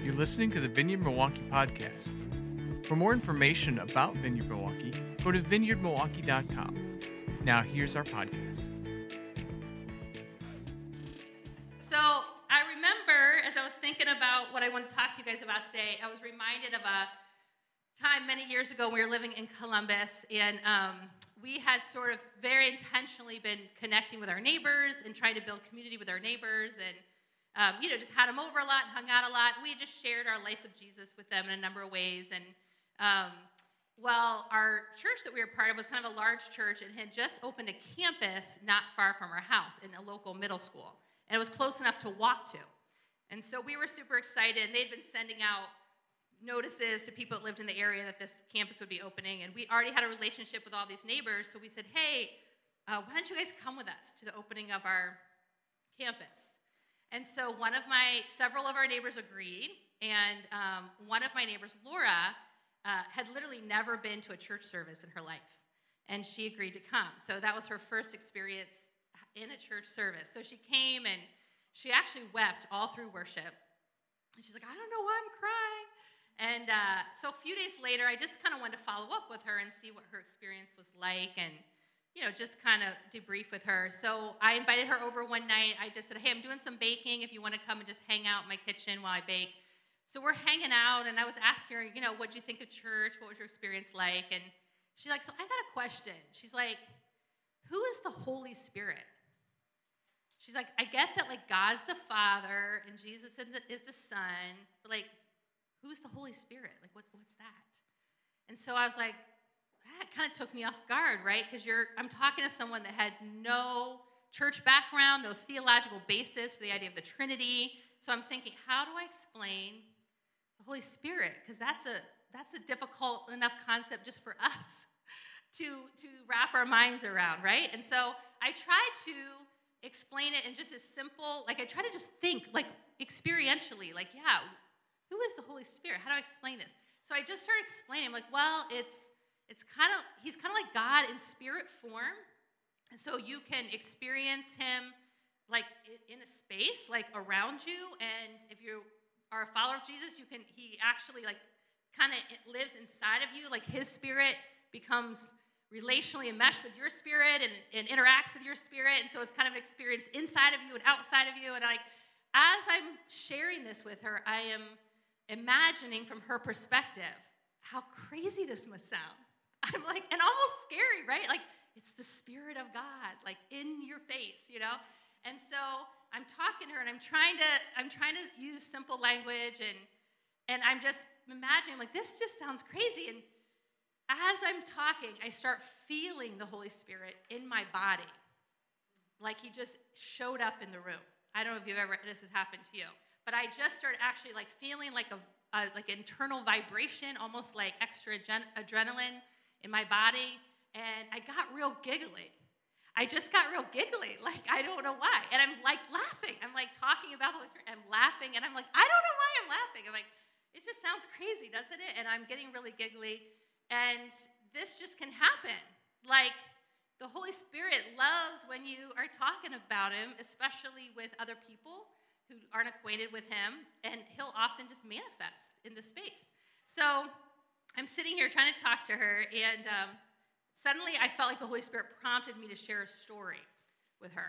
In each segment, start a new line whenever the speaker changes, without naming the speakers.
You're listening to the Vineyard Milwaukee podcast. For more information about Vineyard Milwaukee, go to vineyardmilwaukee.com. Now here's our podcast.
So I remember, as I was thinking about what I want to talk to you guys about today, I was reminded of a time many years ago when we were living in Columbus, and we had sort of very intentionally been connecting with our neighbors and trying to build community with our neighbors, and just had them over a lot, hung out a lot. We just shared our life with Jesus with them in a number of ways. And our church that we were part of was kind of a large church and had just opened a campus not far from our house in a local middle school. And it was close enough to walk to. And so we were super excited. And they'd been sending out notices to people that lived in the area that this campus would be opening. And we already had a relationship with all these neighbors. So we said, hey, why don't you guys come with us to the opening of our campus? And so several of our neighbors agreed, and one of my neighbors, Laura, had literally never been to a church service in her life, and she agreed to come. So that was her first experience in a church service. So she came, and she actually wept all through worship. And she's like, I don't know why I'm crying. And so a few days later, I just kind of wanted to follow up with her and see what her experience was like, and just kind of debrief with her. So I invited her over one night. I just said, hey, I'm doing some baking if you want to come and just hang out in my kitchen while I bake. So we're hanging out, and I was asking her, what'd you think of church? What was your experience like? And she's like, so I got a question. She's like, who is the Holy Spirit? She's like, I get that, God's the Father, and Jesus is the Son, but, who's the Holy Spirit? What's that? And so I was like, that kind of took me off guard, right? Because I'm talking to someone that had no church background, no theological basis for the idea of the Trinity. So I'm thinking, how do I explain the Holy Spirit? Because that's a difficult enough concept just for us to wrap our minds around, right? And so I tried to explain it in just as simple, I try to just think, experientially, who is the Holy Spirit? How do I explain this? So I just started explaining, he's kind of like God in spirit form. And so you can experience him in a space, around you. And if you are a follower of Jesus, he actually kind of lives inside of you. His spirit becomes relationally enmeshed with your spirit and interacts with your spirit. And so it's kind of an experience inside of you and outside of you. And as I'm sharing this with her, I am imagining from her perspective how crazy this must sound. I'm and almost scary, right? It's the Spirit of God, in your face, And so I'm talking to her, and I'm trying to use simple language, and I'm just imagining, this just sounds crazy. And as I'm talking, I start feeling the Holy Spirit in my body, he just showed up in the room. I don't know if this has happened to you, but I just started actually feeling internal vibration, almost extra adrenaline in my body, and I got real giggly. I just got real giggly, I don't know why. And I'm laughing. I'm talking about the Holy Spirit. I'm laughing, and I'm I don't know why I'm laughing. I'm it just sounds crazy, doesn't it? And I'm getting really giggly. And this just can happen. The Holy Spirit loves when you are talking about him, especially with other people who aren't acquainted with him, and he'll often just manifest in the space. So I'm sitting here trying to talk to her, and suddenly I felt like the Holy Spirit prompted me to share a story with her.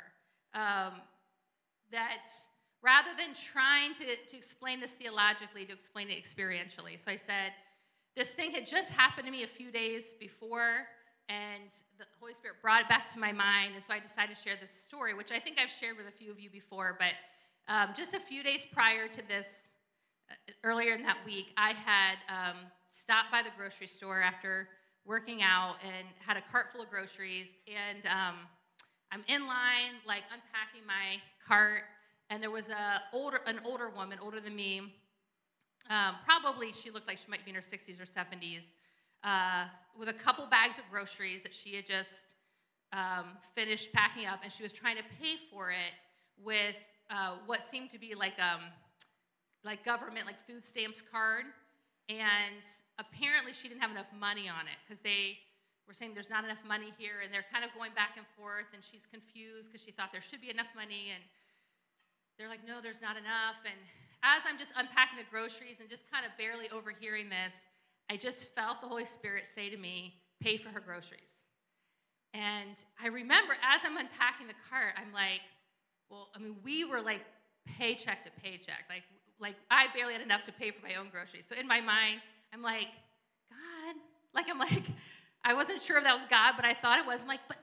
That rather than trying to explain this theologically, to explain it experientially. So I said, this thing had just happened to me a few days before, and the Holy Spirit brought it back to my mind, and so I decided to share this story, which I think I've shared with a few of you before, but just a few days prior to this, earlier in that week, I had stopped by the grocery store after working out and had a cart full of groceries, and I'm in line, unpacking my cart, and there was an older woman, older than me. Probably she looked like she might be in her 60s or 70s, with a couple bags of groceries that she had just finished packing up, and she was trying to pay for it with what seemed to be government, food stamps card. And apparently she didn't have enough money on it, because they were saying there's not enough money here, and they're kind of going back and forth, and she's confused because she thought there should be enough money, and they're like, no, there's not enough. And as I'm just unpacking the groceries and just kind of barely overhearing this, I just felt the Holy Spirit say to me, pay for her groceries. And I remember as I'm unpacking the cart, I'm like, well, I mean, we were like paycheck to paycheck. Like I barely had enough to pay for my own groceries. So in my mind, I'm like, God, I wasn't sure if that was God, but I thought it was. I'm like, but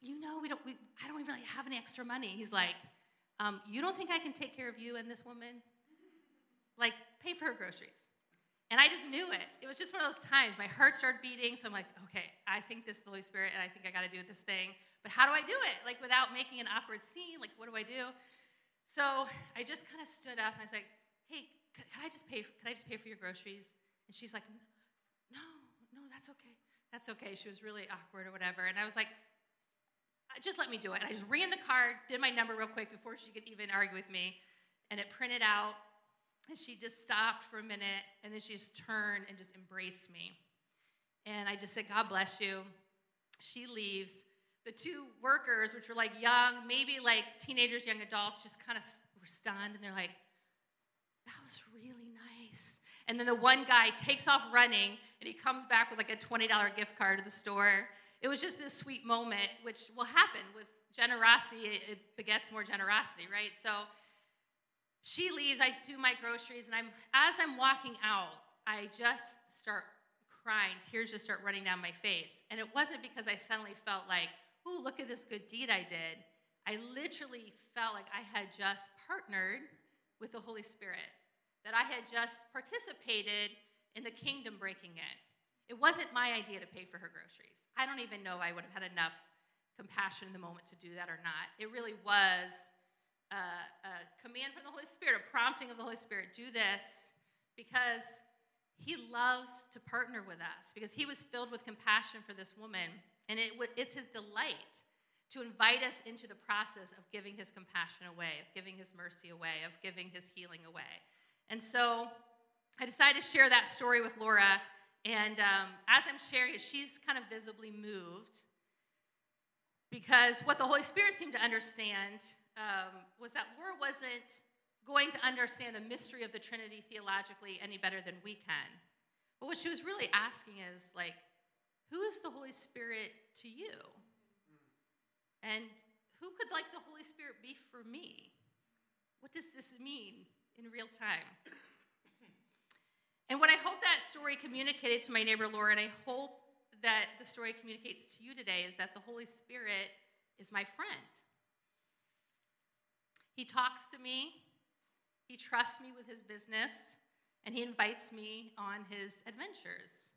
I don't even really have any extra money. He's like, you don't think I can take care of you and this woman? Like, pay for her groceries. And I just knew it. It was just one of those times. My heart started beating, so I'm like, okay, I think this is the Holy Spirit, and I think I got to do this thing. But how do I do it? Like, without making an awkward scene, like, what do I do? So I just kind of stood up, and I was like, hey, could I just pay for your groceries? And she's like, no, that's okay. That's okay. She was really awkward or whatever. And I was like, just let me do it. And I just ran the card, did my number real quick before she could even argue with me, and it printed out. And she just stopped for a minute, and then she just turned and just embraced me. And I just said, God bless you. She leaves. The two workers, which were like young, maybe like teenagers, young adults, just kind of were stunned, and they're like, that was really nice. And then the one guy takes off running, and he comes back with like a $20 gift card to the store. It was just this sweet moment, which will happen with generosity. It begets more generosity, right? So she leaves, I do my groceries, and as I'm walking out, I just start crying. Tears just start running down my face. And it wasn't because I suddenly felt like, oh, look at this good deed I did. I literally felt like I had just partnered with the Holy Spirit, that I had just participated in the kingdom breaking in. It wasn't my idea to pay for her groceries. I don't even know I would have had enough compassion in the moment to do that or not. It really was a command from the Holy Spirit, a prompting of the Holy Spirit, do this, because he loves to partner with us, because he was filled with compassion for this woman, and it's his delight to invite us into the process of giving his compassion away, of giving his mercy away, of giving his healing away. And so I decided to share that story with Laura, and as I'm sharing it, she's kind of visibly moved, because what the Holy Spirit seemed to understand was that Laura wasn't going to understand the mystery of the Trinity theologically any better than we can. But what she was really asking is, like, who is the Holy Spirit to you? And who could, like, the Holy Spirit be for me? What does this mean in real time? And what I hope that story communicated to my neighbor Laura, and I hope that the story communicates to you today, is that the Holy Spirit is my friend. He talks to me, he trusts me with his business, and he invites me on his adventures.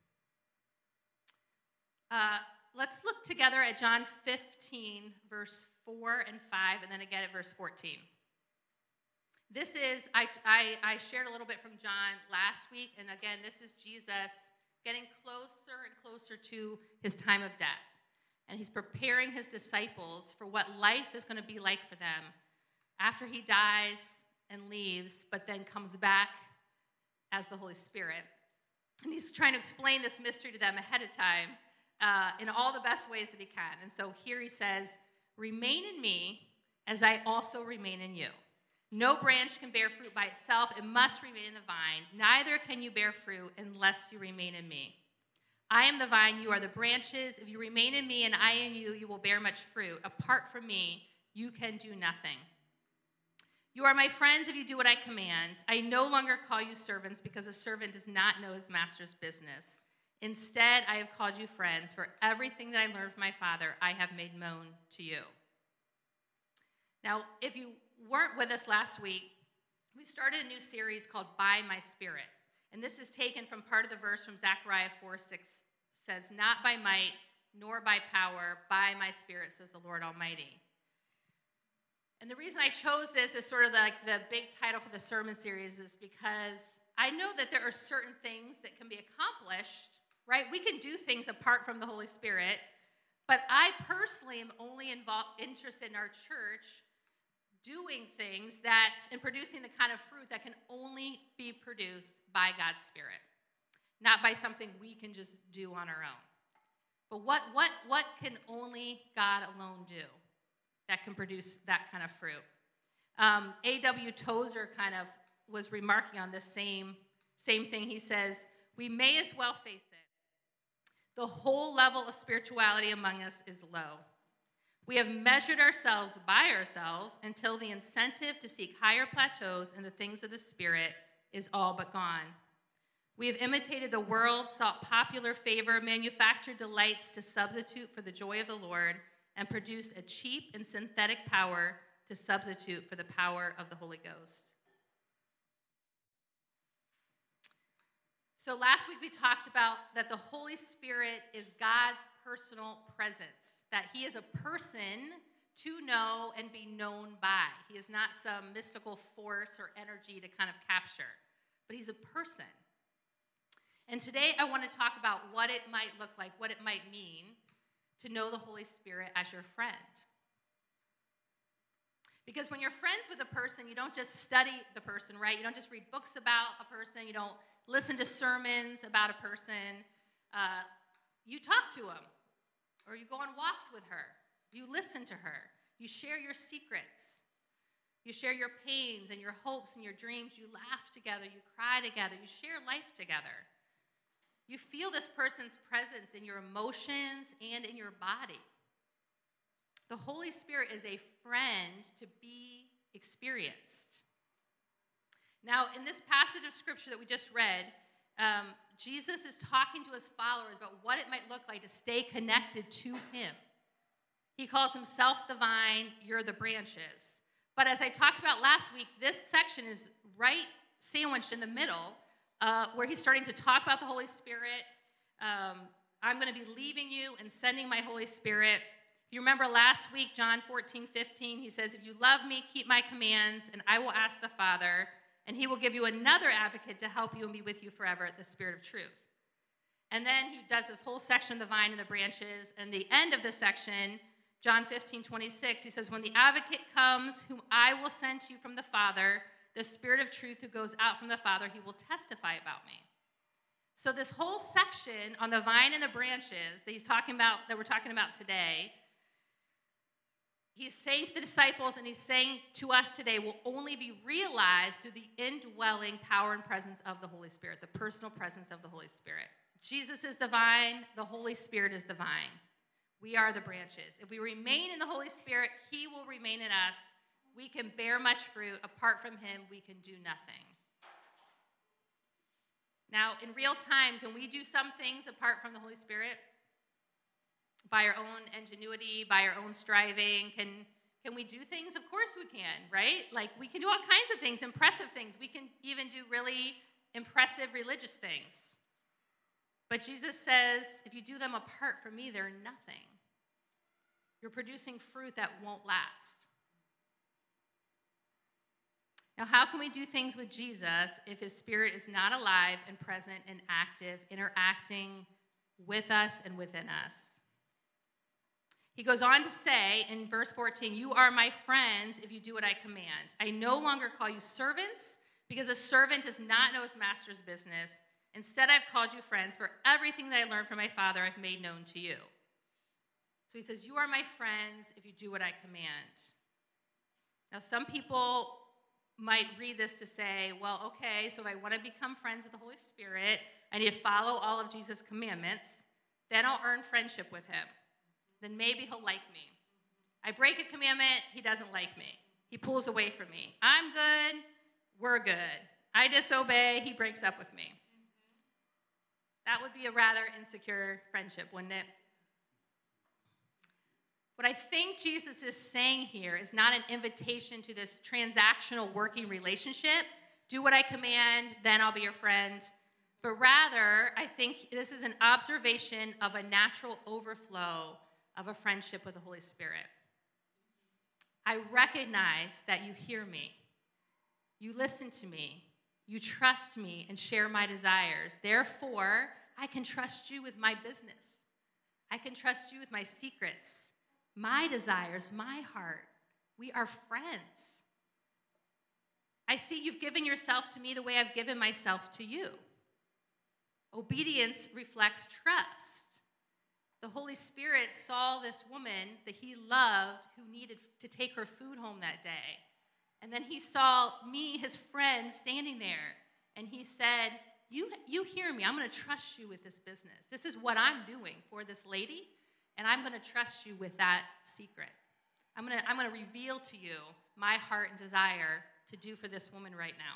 Let's look together at John 15, verse 4 and 5, and then again at verse 14. This is, I shared a little bit from John last week, and again, this is Jesus getting closer and closer to his time of death. And he's preparing his disciples for what life is going to be like for them after he dies and leaves, but then comes back as the Holy Spirit. And he's trying to explain this mystery to them ahead of time in all the best ways that he can. And so here he says, remain in me as I also remain in you. No branch can bear fruit by itself. It must remain in the vine. Neither can you bear fruit unless you remain in me. I am the vine, you are the branches. If you remain in me and I in you, you will bear much fruit. Apart from me, you can do nothing. You are my friends if you do what I command. I no longer call you servants, because a servant does not know his master's business. Instead, I have called you friends, for everything that I learned from my Father, I have made known to you. Now, if you weren't with us last week, we started a new series called By My Spirit. And this is taken from part of the verse from Zechariah 4:6, says, not by might, nor by power, by my Spirit, says the Lord Almighty. And the reason I chose this as sort of like the big title for the sermon series is because I know that there are certain things that can be accomplished, right? We can do things apart from the Holy Spirit, but I personally am only interested in our church doing things and producing the kind of fruit that can only be produced by God's Spirit, not by something we can just do on our own. But what can only God alone do that can produce that kind of fruit? A.W. Tozer kind of was remarking on this same thing. He says, we may as well face it. The whole level of spirituality among us is low. We have measured ourselves by ourselves until the incentive to seek higher plateaus in the things of the Spirit is all but gone. We have imitated the world, sought popular favor, manufactured delights to substitute for the joy of the Lord, and produced a cheap and synthetic power to substitute for the power of the Holy Ghost. So last week we talked about that the Holy Spirit is God's personal presence, that he is a person to know and be known by. He is not some mystical force or energy to kind of capture, but he's a person. And today I want to talk about what it might look like, what it might mean to know the Holy Spirit as your friend. Because when you're friends with a person, you don't just study the person, right? You don't just read books about a person. You don't listen to sermons about a person. You talk to them, or you go on walks with her. You listen to her. You share your secrets. You share your pains and your hopes and your dreams. You laugh together. You cry together. You share life together. You feel this person's presence in your emotions and in your body. The Holy Spirit is a friend to be experienced. Now, in this passage of Scripture that we just read, Jesus is talking to his followers about what it might look like to stay connected to him. He calls himself the vine, you're the branches. But as I talked about last week, this section is right sandwiched in the middle, where he's starting to talk about the Holy Spirit. I'm going to be leaving you and sending my Holy Spirit. If you remember last week, John 14:15, he says, if you love me, keep my commands, and I will ask the Father, and he will give you another advocate to help you and be with you forever, the Spirit of truth. And then he does this whole section, the vine and the branches, and the end of the section, John 15:26, he says, when the advocate comes, whom I will send to you from the Father, the Spirit of truth who goes out from the Father, he will testify about me. So this whole section on the vine and the branches that we're talking about today, he's saying to the disciples and he's saying to us today will only be realized through the indwelling power and presence of the Holy Spirit, the personal presence of the Holy Spirit. Jesus is the vine, the Holy Spirit is the vine. We are the branches. If we remain in the Holy Spirit, he will remain in us. We can bear much fruit. Apart from him, we can do nothing. Now, in real time, can we do some things apart from the Holy Spirit? By our own ingenuity, by our own striving? Can we do things? Of course we can, right? Like, we can do all kinds of things, impressive things. We can even do really impressive religious things. But Jesus says, if you do them apart from me, they're nothing. You're producing fruit that won't last. Now, how can we do things with Jesus if his Spirit is not alive and present and active, interacting with us and within us? He goes on to say in verse 14, you are my friends if you do what I command. I no longer call you servants because a servant does not know his master's business. Instead, I've called you friends, for everything that I learned from my Father I've made known to you. So he says, you are my friends if you do what I command. Now, some people might read this to say, well, okay, so if I want to become friends with the Holy Spirit, I need to follow all of Jesus' commandments, then I'll earn friendship with him. Then maybe he'll like me. I break a commandment, he doesn't like me. He pulls away from me. I'm good, we're good. I disobey, he breaks up with me. That would be a rather insecure friendship, wouldn't it? What I think Jesus is saying here is not an invitation to this transactional working relationship. Do what I command, then I'll be your friend. But rather, I think this is an observation of a natural overflow of a friendship with the Holy Spirit. I recognize that you hear me. You listen to me. You trust me and share my desires. Therefore, I can trust you with my business. I can trust you with my secrets, my desires, my heart. We are friends. I see you've given yourself to me the way I've given myself to you. Obedience reflects trust. The Holy Spirit saw this woman that he loved who needed to take her food home that day. And then he saw me, his friend, standing there. And he said, you hear me. I'm going to trust you with this business. This is what I'm doing for this lady. And I'm going to trust you with that secret. I'm going to reveal to you my heart and desire to do for this woman right now.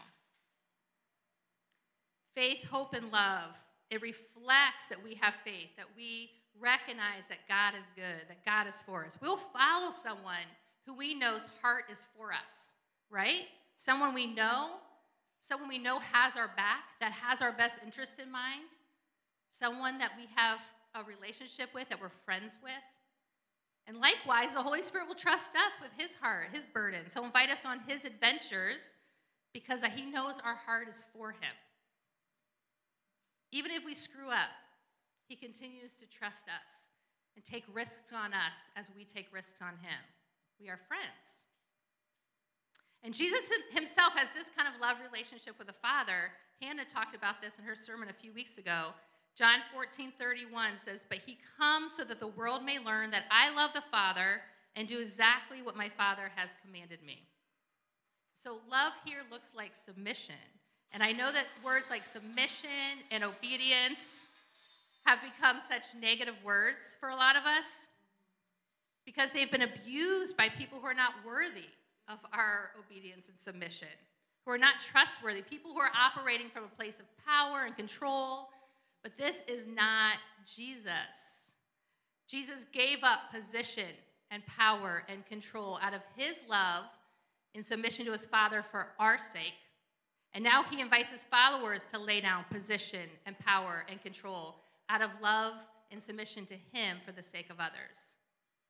Faith, hope, and love. It reflects that we have faith, that we recognize that God is good, that God is for us. We'll follow someone who we know's heart is for us, right? Someone we know has our back, that has our best interest in mind, someone that we have a relationship with, that we're friends with. And likewise, the Holy Spirit will trust us with his heart, his burdens. He'll invite us on his adventures because he knows our heart is for him. Even if we screw up, he continues to trust us and take risks on us as we take risks on him. We are friends. And Jesus himself has this kind of love relationship with the Father. Hannah talked about this in her sermon a few weeks ago. John 14:31 says, "But he comes so that the world may learn that I love the Father and do exactly what my Father has commanded me." So love here looks like submission. And I know that words like submission and obedience have become such negative words for a lot of us because they've been abused by people who are not worthy of our obedience and submission, who are not trustworthy, people who are operating from a place of power and control. But this is not Jesus. Jesus gave up position and power and control out of his love in submission to his Father for our sake. And now he invites his followers to lay down position and power and control out of love and submission to him for the sake of others.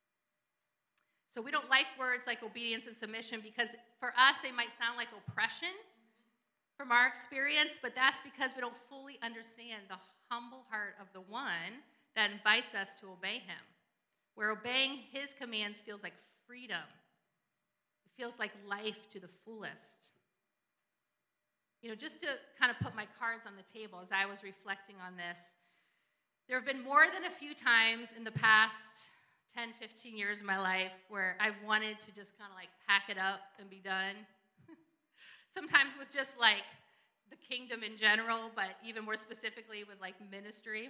So we don't like words like obedience and submission because for us they might sound like oppression from our experience, but that's because we don't fully understand the humble heart of the one that invites us to obey him, where obeying his commands feels like freedom. It feels like life to the fullest. You know, just to kind of put my cards on the table as I was reflecting on this, there have been more than a few times in the past 10, 15 years of my life where I've wanted to just kind of like pack it up and be done. Sometimes with just like the kingdom in general, but even more specifically with like ministry.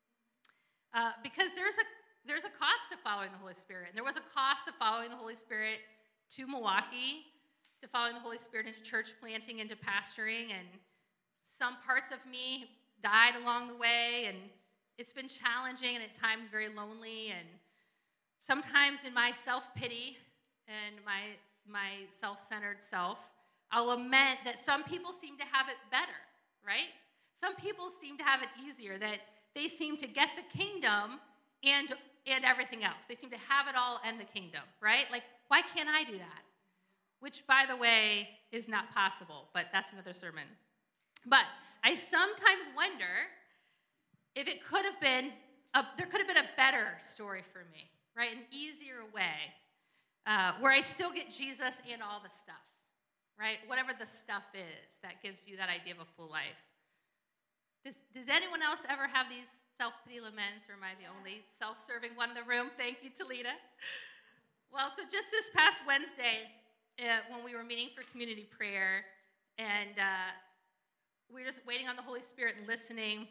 Because there's a cost to following the Holy Spirit. And there was a cost to following the Holy Spirit to Milwaukee, to following the Holy Spirit into church planting, into pastoring. And some parts of me died along the way. And it's been challenging and at times very lonely. And sometimes in my self-pity and my self-centered self, I'll lament that some people seem to have it better, right? Some people seem to have it easier, that they seem to get the kingdom and everything else. They seem to have it all and the kingdom, right? Like, why can't I do that? Which, by the way, is not possible, but that's another sermon. But I sometimes wonder if it could have been, there could have been a better story for me, right? An easier way, where I still get Jesus and all the stuff, right? Whatever the stuff is that gives you that idea of a full life. Does anyone else ever have these self-pity laments, or am I the only self-serving one in the room? Thank you, Talita. Well, so just this past Wednesday, when we were meeting for community prayer, and we were just waiting on the Holy Spirit and listening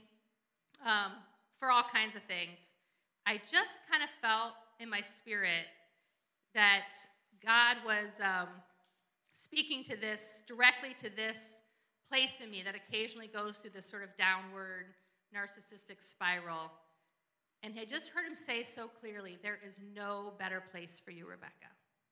for all kinds of things, I just kind of felt in my spirit that God was speaking to this, directly to this place in me that occasionally goes through this sort of downward narcissistic spiral. And I just heard him say so clearly, there is no better place for you, Rebecca.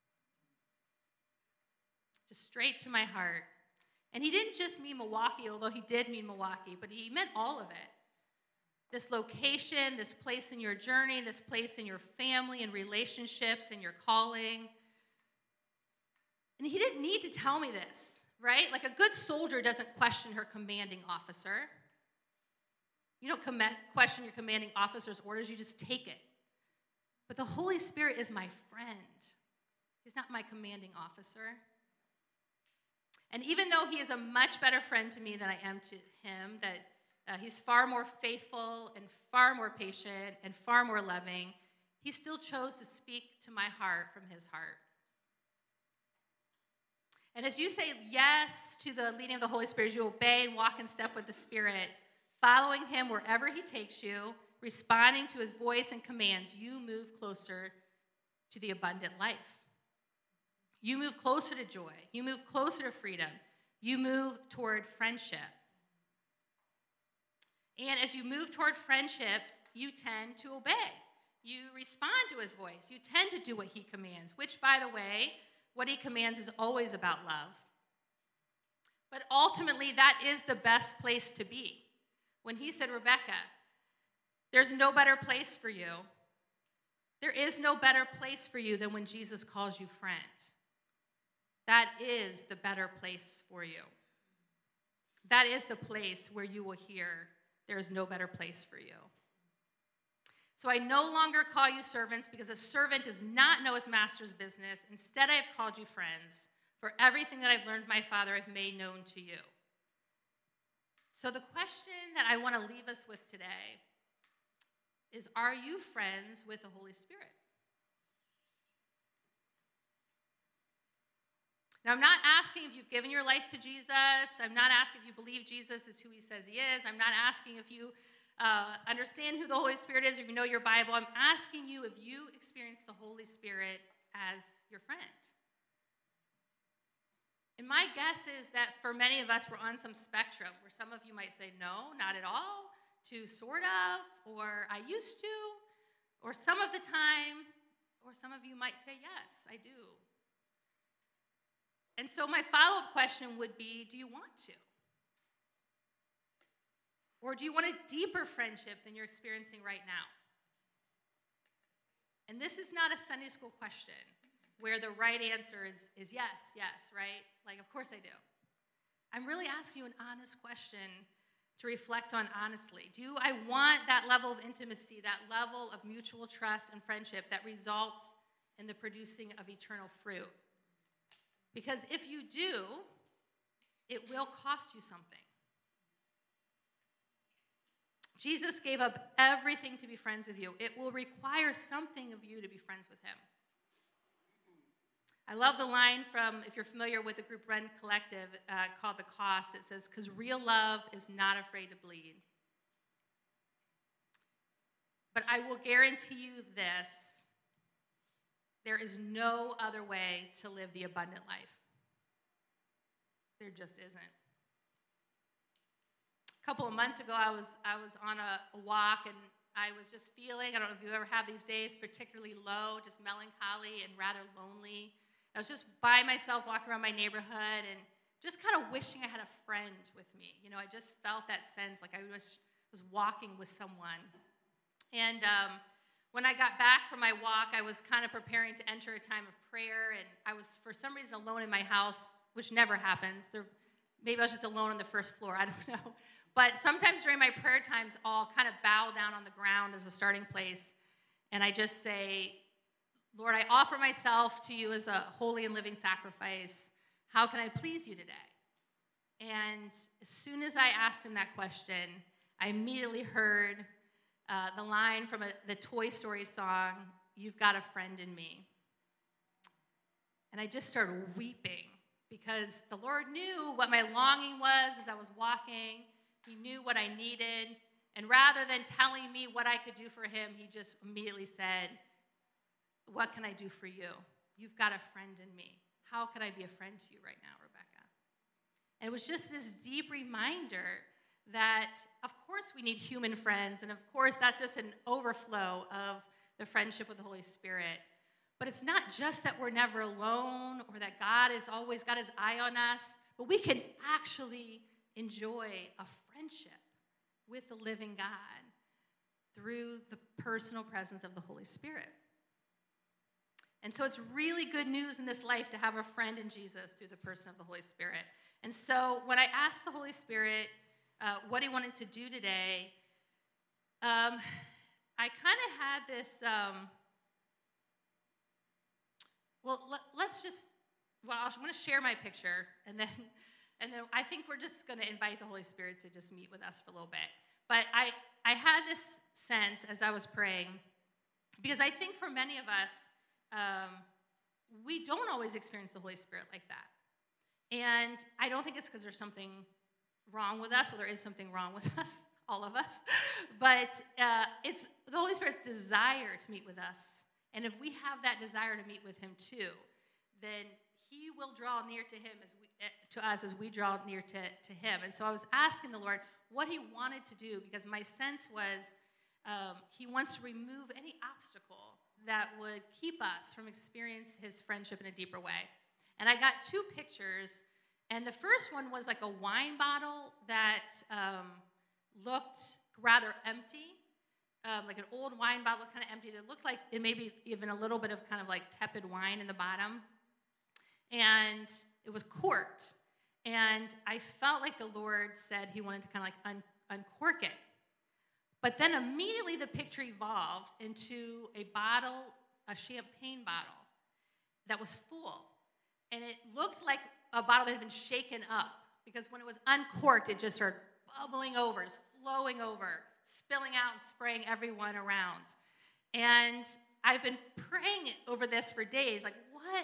Just straight to my heart. And he didn't just mean Milwaukee, although he did mean Milwaukee, but he meant all of it. This location, this place in your journey, this place in your family and relationships and your calling. And he didn't need to tell me this, right? Like a good soldier doesn't question her commanding officer. You don't question your commanding officer's orders, you just take it. But the Holy Spirit is my friend. He's not my commanding officer. And even though he is a much better friend to me than I am to him, that he's far more faithful and far more patient and far more loving, he still chose to speak to my heart from his heart. And as you say yes to the leading of the Holy Spirit, as you obey and walk in step with the Spirit, following him wherever he takes you, responding to his voice and commands, you move closer to the abundant life. You move closer to joy. You move closer to freedom. You move toward friendship. And as you move toward friendship, you tend to obey. You respond to his voice. You tend to do what he commands, which, by the way, what he commands is always about love. But ultimately, that is the best place to be. When he said, Rebecca, there's no better place for you. There is no better place for you than when Jesus calls you friend. That is the better place for you. That is the place where you will hear, there is no better place for you. So I no longer call you servants, because a servant does not know his master's business. Instead, I have called you friends. For everything that I've learned from my Father, I've made known to you. So the question that I want to leave us with today is, are you friends with the Holy Spirit? Now, I'm not asking if you've given your life to Jesus. I'm not asking if you believe Jesus is who he says he is. I'm not asking if you understand who the Holy Spirit is or if you know your Bible. I'm asking you if you experience the Holy Spirit as your friend. And my guess is that for many of us, we're on some spectrum where some of you might say, no, not at all, to sort of, or I used to, or some of the time, or some of you might say, yes, I do. And so my follow-up question would be, do you want to? Or do you want a deeper friendship than you're experiencing right now? And this is not a Sunday school question where the right answer is yes, right? Like, of course I do. I'm really asking you an honest question to reflect on honestly. Do I want that level of intimacy, that level of mutual trust and friendship that results in the producing of eternal fruit? Because if you do, it will cost you something. Jesus gave up everything to be friends with you. It will require something of you to be friends with him. I love the line from, if you're familiar with the group Run Collective called The Cost. It says, because real love is not afraid to bleed. But I will guarantee you this, there is no other way to live the abundant life. There just isn't. A couple of months ago, I was on a walk, and I was just feeling, I don't know if you ever have these days, particularly low, just melancholy and rather lonely. I was just by myself walking around my neighborhood and just kind of wishing I had a friend with me. You know, I just felt that sense like I was walking with someone. And when I got back from my walk, I was kind of preparing to enter a time of prayer, and I was, for some reason, alone in my house, which never happens. Maybe I was just alone on the first floor, I don't know. But sometimes during my prayer times, I'll kind of bow down on the ground as a starting place, and I just say, Lord, I offer myself to you as a holy and living sacrifice. How can I please you today? And as soon as I asked him that question, I immediately heard the line from the Toy Story song, "You've got a friend in me." And I just started weeping because the Lord knew what my longing was as I was walking. He knew what I needed. And rather than telling me what I could do for him, he just immediately said, what can I do for you? You've got a friend in me. How could I be a friend to you right now, Rebecca? And it was just this deep reminder that, of course, we need human friends, and of course, that's just an overflow of the friendship with the Holy Spirit. But it's not just that we're never alone or that God has always got his eye on us, but we can actually enjoy a friendship with the living God through the personal presence of the Holy Spirit. And so it's really good news in this life to have a friend in Jesus through the person of the Holy Spirit. And so when I asked the Holy Spirit what he wanted to do today, I kind of had this, I want to share my picture, and then I think we're just going to invite the Holy Spirit to just meet with us for a little bit. But I had this sense as I was praying, because I think for many of us, we don't always experience the Holy Spirit like that. And I don't think it's because there's something wrong with us. Well, there is something wrong with us, all of us. But it's the Holy Spirit's desire to meet with us. And if we have that desire to meet with him too, then he will draw near to us as we draw near to him. And so I was asking the Lord what he wanted to do, because my sense was he wants to remove any obstacle that would keep us from experiencing his friendship in a deeper way. And I got two pictures, and the first one was like a wine bottle that looked rather empty, like an old wine bottle kind of empty. It looked like it maybe even a little bit of kind of like tepid wine in the bottom. And it was corked. And I felt like the Lord said he wanted to kind of like uncork it. But then immediately the picture evolved into a bottle, a champagne bottle that was full. And it looked like a bottle that had been shaken up, because when it was uncorked, it just started bubbling over, just flowing over, spilling out and spraying everyone around. And I've been praying over this for days, like, what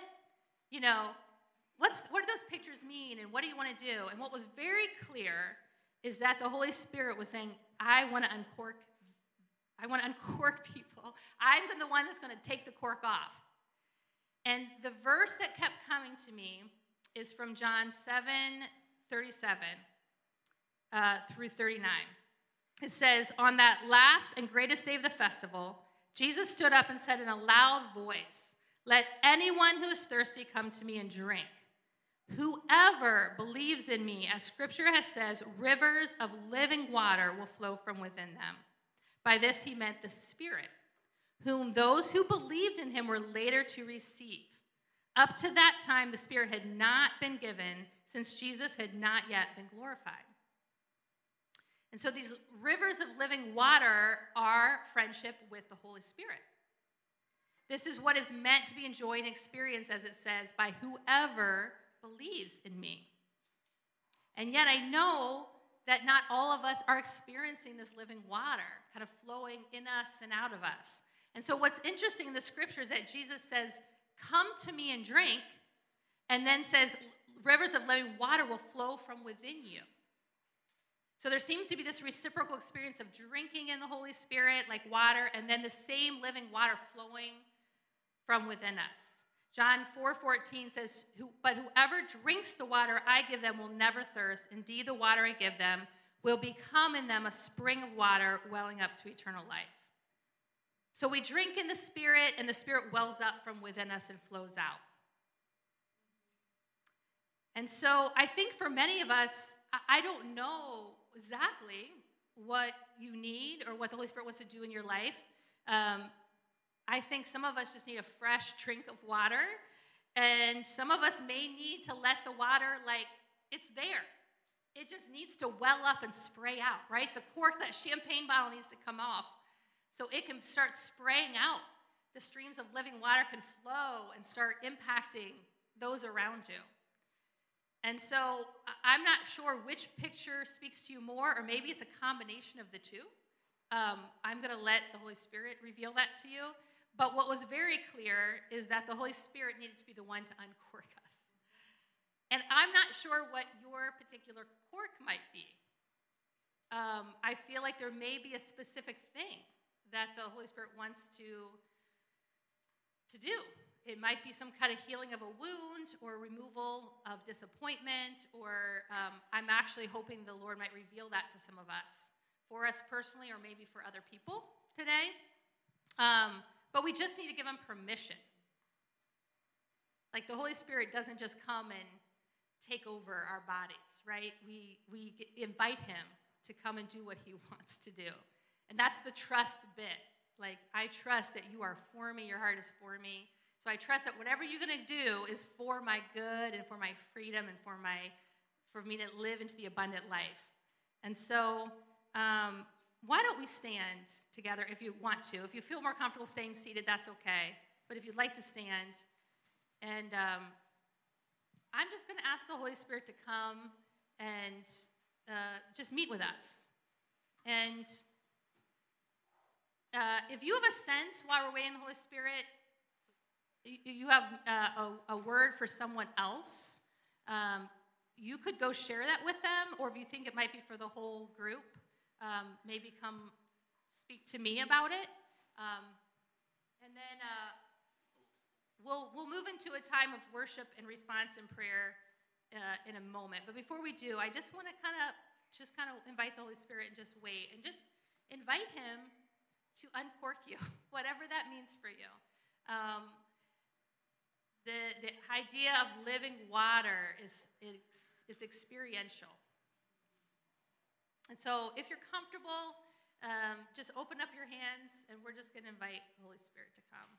do those pictures mean, and what do you want to do? And what was very clear is that the Holy Spirit was saying, I want to uncork people. I'm the one that's going to take the cork off. And the verse that kept coming to me is from John 7:37 through 39. It says, on that last and greatest day of the festival, Jesus stood up and said in a loud voice, let anyone who is thirsty come to me and drink. Whoever believes in me, as Scripture has says, rivers of living water will flow from within them. By this he meant the Spirit, whom those who believed in him were later to receive. Up to that time, the Spirit had not been given, since Jesus had not yet been glorified. And so these rivers of living water are friendship with the Holy Spirit. This is what is meant to be enjoyed and experienced, as it says, by whoever believes in me. And yet I know that not all of us are experiencing this living water kind of flowing in us and out of us. And so what's interesting in the scripture is that Jesus says, come to me and drink, and then says, rivers of living water will flow from within you. So there seems to be this reciprocal experience of drinking in the Holy Spirit like water, and then the same living water flowing from within us. John 4:14 says, but whoever drinks the water I give them will never thirst. Indeed, the water I give them will become in them a spring of water welling up to eternal life. So we drink in the Spirit, and the Spirit wells up from within us and flows out. And so I think for many of us, I don't know exactly what you need or what the Holy Spirit wants to do in your life. I think some of us just need a fresh drink of water, and some of us may need to let the water, like, it's there. It just needs to well up and spray out, right? The cork, that champagne bottle needs to come off so it can start spraying out. The streams of living water can flow and start impacting those around you. And so I'm not sure which picture speaks to you more, or maybe it's a combination of the two. I'm going to let the Holy Spirit reveal that to you. But what was very clear is that the Holy Spirit needed to be the one to uncork us. And I'm not sure what your particular cork might be. I feel like there may be a specific thing that the Holy Spirit wants to do. It might be some kind of healing of a wound, or removal of disappointment, or I'm actually hoping the Lord might reveal that to some of us, for us personally, or maybe for other people today. But we just need to give him permission. Like, the Holy Spirit doesn't just come and take over our bodies, right? We invite him to come and do what he wants to do. And that's the trust bit. Like, I trust that you are for me, your heart is for me. So I trust that whatever you're going to do is for my good and for my freedom and for me to live into the abundant life. And so why don't we stand together if you want to? If you feel more comfortable staying seated, that's okay. But if you'd like to stand, and I'm just going to ask the Holy Spirit to come and just meet with us. And if you have a sense while we're waiting on the Holy Spirit, you have a word for someone else, You could go share that with them, or if you think it might be for the whole group, maybe come speak to me about it. And then we'll move into a time of worship and response and prayer in a moment. But before we do, I just want to kind of invite the Holy Spirit and just wait and just invite him to uncork you, whatever that means for you. The idea of living water it's experiential. And so if you're comfortable, just open up your hands, and we're just going to invite the Holy Spirit to come.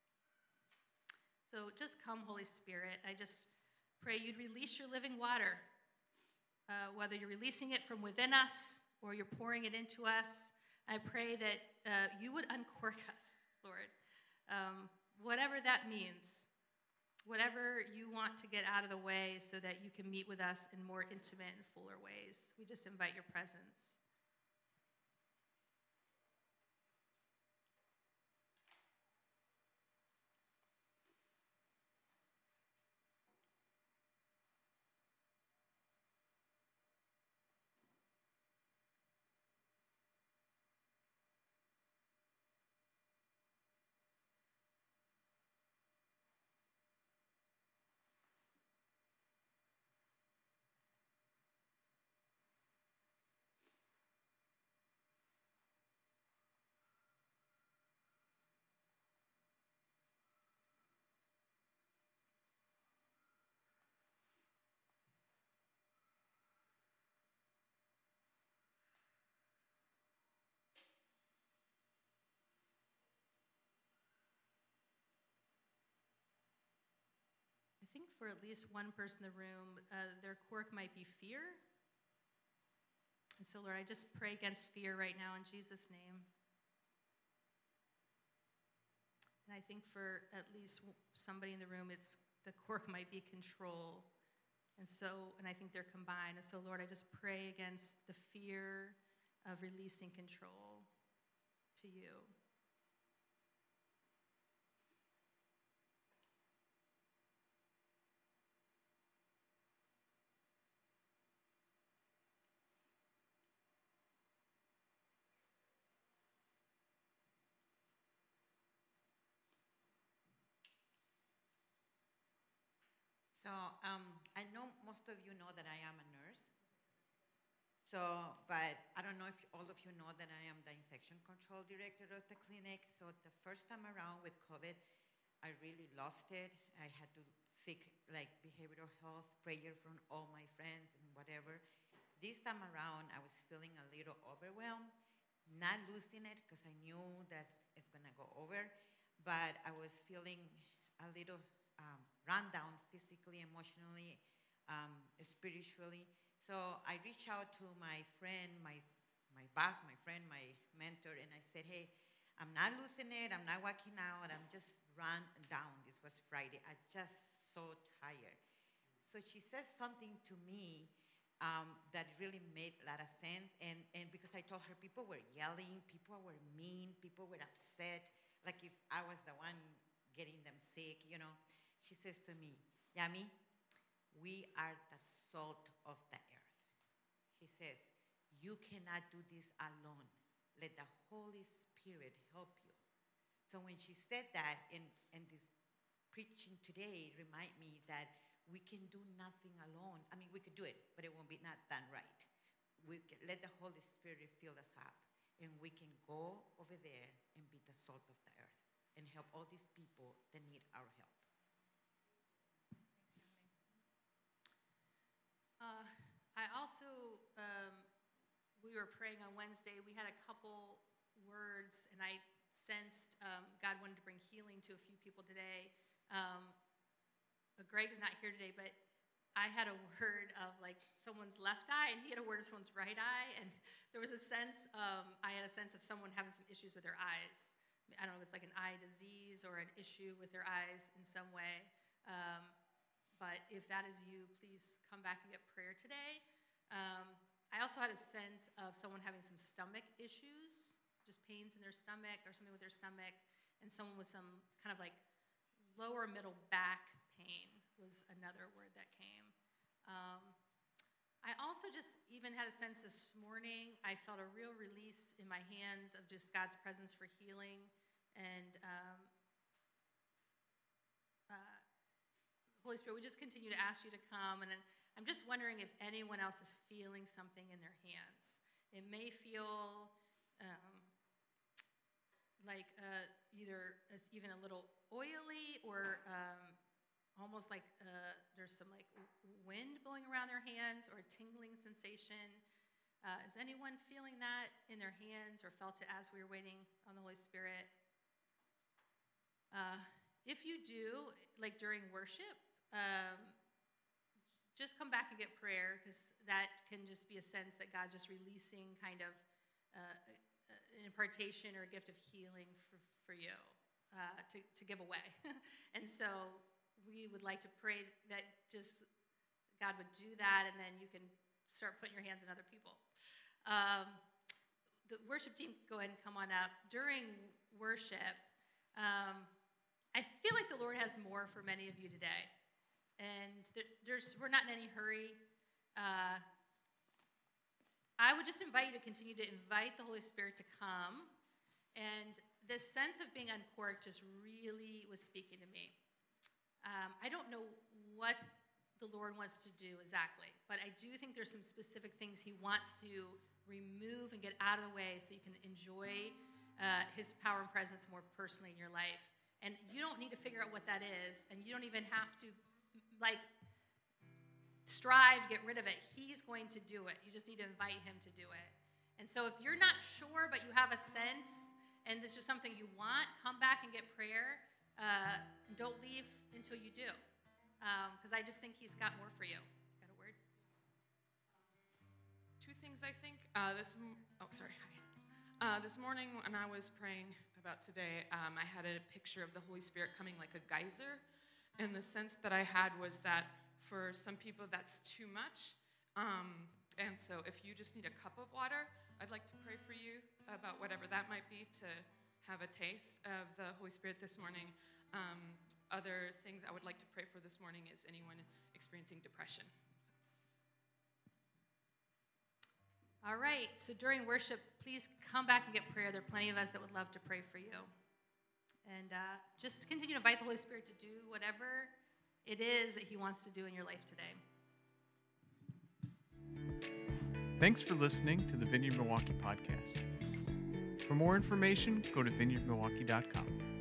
So just come, Holy Spirit. I just pray you'd release your living water, whether you're releasing it from within us or you're pouring it into us. I pray that you would uncork us, Lord, whatever that means, whatever you want to get out of the way so that you can meet with us in more intimate and fuller ways. We just invite your presence. I think for at least one person in the room, their cork might be fear. And so, Lord, I just pray against fear right now in Jesus' name. And I think for at least somebody in the room, the cork might be control. And I think they're combined. And so, Lord, I just pray against the fear of releasing control to you.
So I know most of you know that I am a nurse. But I don't know if all of you know that I am the infection control director of the clinic. So the first time around with COVID, I really lost it. I had to seek behavioral health prayer from all my friends and whatever. This time around, I was feeling a little overwhelmed, not losing it because I knew that it's gonna go over, but I was feeling a little run down physically, emotionally, spiritually. So I reached out to my friend, my boss, my friend, my mentor, and I said, hey, I'm not losing it, I'm not walking out, I'm just run down. This was Friday. I just so tired. So she said something to me that really made a lot of sense. And because I told her people were yelling, people were mean, people were upset, like if I was the one getting them sick, you know. She says to me, Yami, we are the salt of the earth. She says, you cannot do this alone. Let the Holy Spirit help you. So when she said that, and this preaching today remind me that we can do nothing alone. I mean, we could do it, but it won't be not done right. We can let the Holy Spirit fill us up, and we can go over there and be the salt of the earth and help all these people that need our help.
I also, we were praying on Wednesday. We had a couple words, and I sensed God wanted to bring healing to a few people today. Greg's not here today, but I had a word of someone's left eye, and he had a word of someone's right eye, and there was a sense, I had a sense of someone having some issues with their eyes. I don't know if it's like an eye disease or an issue with their eyes in some way. But if that is you, please come back and get prayer today. I also had a sense of someone having some stomach issues, just pains in their stomach or something with their stomach, and someone with some kind of lower middle back pain was another word that came. I also just even had a sense this morning, I felt a real release in my hands of just God's presence for healing. And Holy Spirit, we just continue to ask you to come. And I'm just wondering if anyone else is feeling something in their hands. It may feel like either even a little oily or almost like there's some like wind blowing around their hands or a tingling sensation. Is anyone feeling that in their hands or felt it as we were waiting on the Holy Spirit? If you do, like during worship, just come back and get prayer, because that can just be a sense that God's just releasing kind of an impartation or a gift of healing for you to give away. And so we would like to pray that just God would do that, and then you can start putting your hands on other people. The worship team, go ahead and come on up. During worship, I feel like the Lord has more for many of you today. And we're not in any hurry. I would just invite you to continue to invite the Holy Spirit to come. And this sense of being uncorked just really was speaking to me. I don't know what the Lord wants to do exactly, but I do think there's some specific things he wants to remove and get out of the way so you can enjoy his power and presence more personally in your life. And you don't need to figure out what that is, and you don't even have to strive to get rid of it. He's going to do it. You just need to invite him to do it. And so if you're not sure, but you have a sense, and this is something you want, come back and get prayer. Don't leave until you do, because I just think he's got more for you. You got a word?
Two things, I think. This morning when I was praying about today, I had a picture of the Holy Spirit coming like a geyser. And the sense that I had was that for some people that's too much. And so if you just need a cup of water, I'd like to pray for you about whatever that might be, to have a taste of the Holy Spirit this morning. Other things I would like to pray for this morning is anyone experiencing depression.
All right, so during worship, please come back and get prayer. There are plenty of us that would love to pray for you. And just continue to invite the Holy Spirit to do whatever it is that he wants to do in your life today.
Thanks for listening to the Vineyard Milwaukee podcast. For more information, go to vineyardmilwaukee.com.